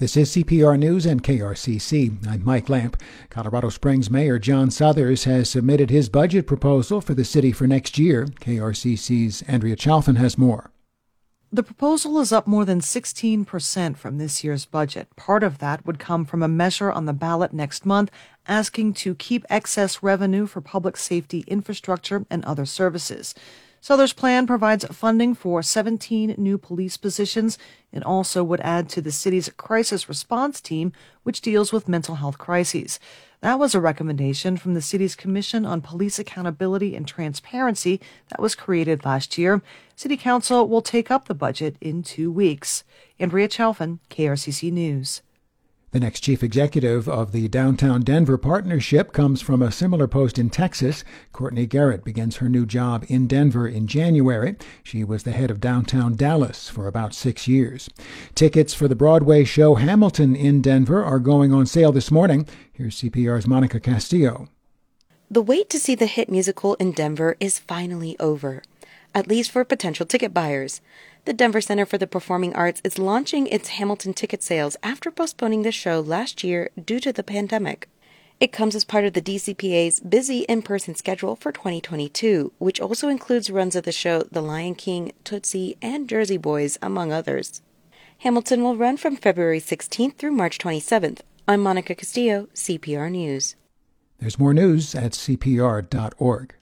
This is CPR News and KRCC. I'm Mike Lamp. Colorado Springs Mayor John Suthers has submitted his budget proposal for the city for next year. KRCC's Andrea Chalfin has more. The proposal is up more than 16% from this year's budget. Part of that would come from a measure on the ballot next month asking to keep excess revenue for public safety infrastructure and other services. Suthers' plan provides funding for 17 new police positions. It also would add to the city's crisis response team, which deals with mental health crises. That was a recommendation from the city's Commission on Police Accountability and Transparency that was created last year. City Council will take up the budget in 2 weeks. Andrea Chalfin, KRCC News. The next chief executive of the Downtown Denver Partnership comes from a similar post in Texas. Courtney Garrett begins her new job in Denver in January. She was the head of Downtown Dallas for about 6 years. Tickets for the Broadway show Hamilton in Denver are going on sale this morning. Here's CPR's Monica Castillo. The wait to see the hit musical in Denver is finally over, at least for potential ticket buyers. The Denver Center for the Performing Arts is launching its Hamilton ticket sales after postponing the show last year due to the pandemic. It comes as part of the DCPA's busy in-person schedule for 2022, which also includes runs of the show The Lion King, Tootsie, and Jersey Boys, among others. Hamilton will run from February 16th through March 27th. I'm Monica Castillo, CPR News. There's more news at CPR.org.